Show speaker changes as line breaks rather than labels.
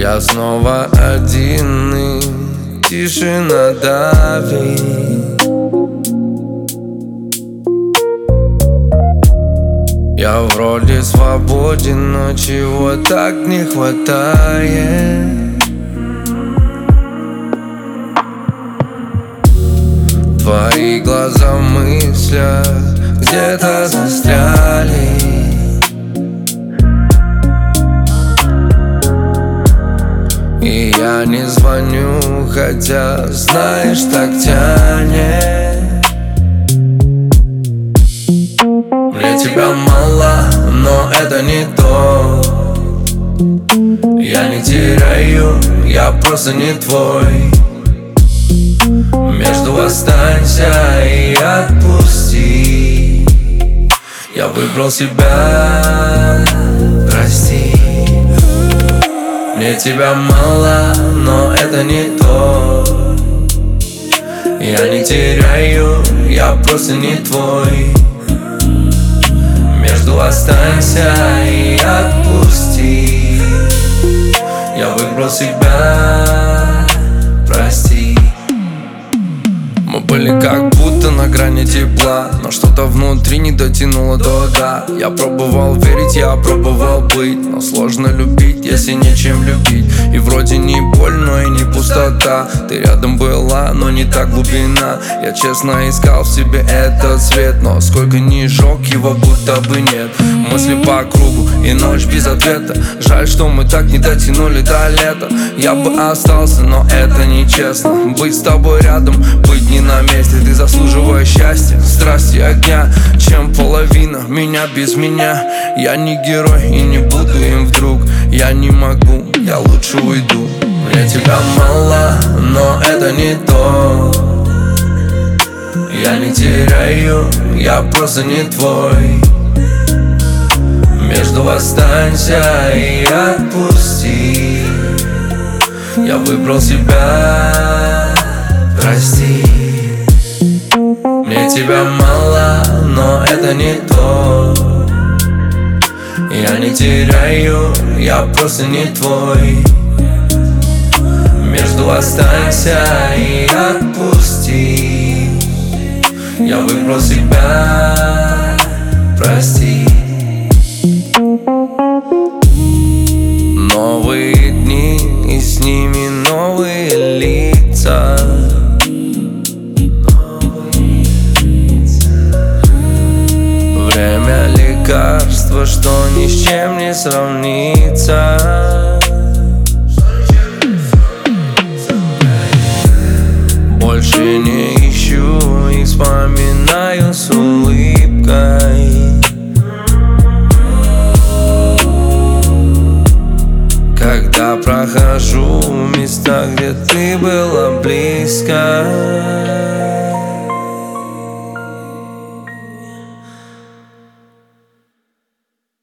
Я снова один, и тишина давит. Я вроде свободен, но чего так не хватает. Твои глаза в мыслях где-то застряли. И я не звоню, хотя, знаешь, так тянет. Мне тебя мало, но это не то. Я не теряю, я просто не твой. Между останься и отпусти. Я выбрал себя, прости. Мне тебя мало, но это не то. Я не теряю, я просто не твой. Между останься и отпусти. Я выбрал себя, прости. Мы были как будто на грани тепла, но что-то внутри не дотянуло до «да». Я пробовал верить, я пробовал быть, но сложно любить, если нечем любить. И вроде не боль, но и не пустота. Ты рядом была, но не та глубина. Я честно искал в себе этот свет, но сколько ни жёг, его будто бы нет. Мысли по кругу и ночь без ответа. Жаль, что мы так не дотянули до лета. Я бы остался, но это нечестно. Быть с тобой рядом, быть не на месте. Ты заслуживаешь счастья, страсти, огня, чем половина меня без меня. Я не герой и не буду им вдруг. Я не могу, я лучше уйду. Мне тебя мало, но это не то. Я не теряю, я просто не твой. Между останься и отпусти. Я выбрал себя, прости. Мне тебя мало, но это не то. Я не теряю, я просто не твой. Между останься и отпусти. Я выбрал себя, прости. Новые дни и с ними новые лица. Время лекарство, что ни с чем не сравнится. Больше не ищу и вспоминаю с улыбкой. Когда прохожу места, где ты была близко.